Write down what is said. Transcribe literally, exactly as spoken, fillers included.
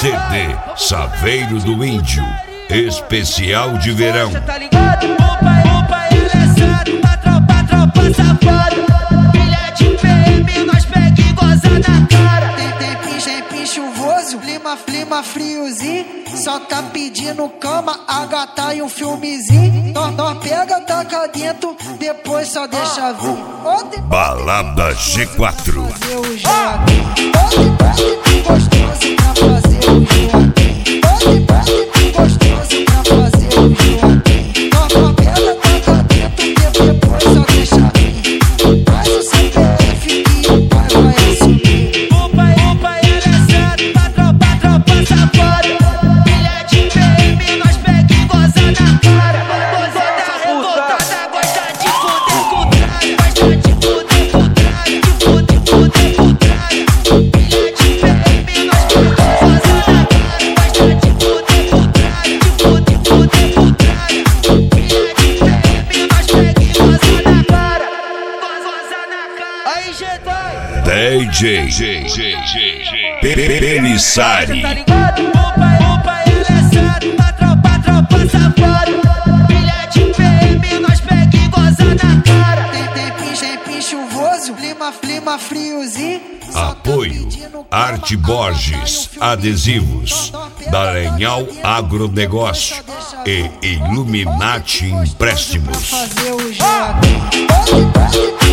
C D Saveiro do Índio, especial de verão. Cê tá ligado? Opa, opa, ele é sério, a tropa, tropa safada. Pilha de P M, nós pega e goza na cara. Tem tempinho, tempinho chuvoso, clima, clima friozinho. Só tá pedindo cama, a gata e um filmezinho. Nós, nós pega, taca dentro, depois só deixa vir. Ontem, Balada G quatro. fazer o joaquim. Ontem, ontem, gostoso pra fazer o joaquim. Ontem, gostoso pra fazer o joaquim. Nós, nós pega, taca dentro, depois só deixa vir. Faz o C P F e o pai vai assumir. Opa, opa, ele é sério, a tropa, tropa safada. Pilha de P M, nós pega e goza na cara. Gozada revoltada, gosta de fuder com tralha. Gosta de fuder com tralha, de fuder, fuder com tralha. Pilha de P M, nós pega e goza na cara. Gosta de fuder com tralha, de fuder, fuder com tralha. Pilha de P M, nós pega e goza na cara. Goza na cara. Aí, Jedi. D J Pelissari. Tá ligado? Opa, opa, ele é sério, a tropa, tropa safada. Pilha de P M, nós pega e goza na cara. Tem tempinho, tempinho chuvoso, clima, clima friozinho. Só tá Apoio pedindo cama, Arte a gata Borges e um filmezinho. Adesivos, Darenhal Agronegócio e Illuminati Empréstimos. Fazer o joaquim.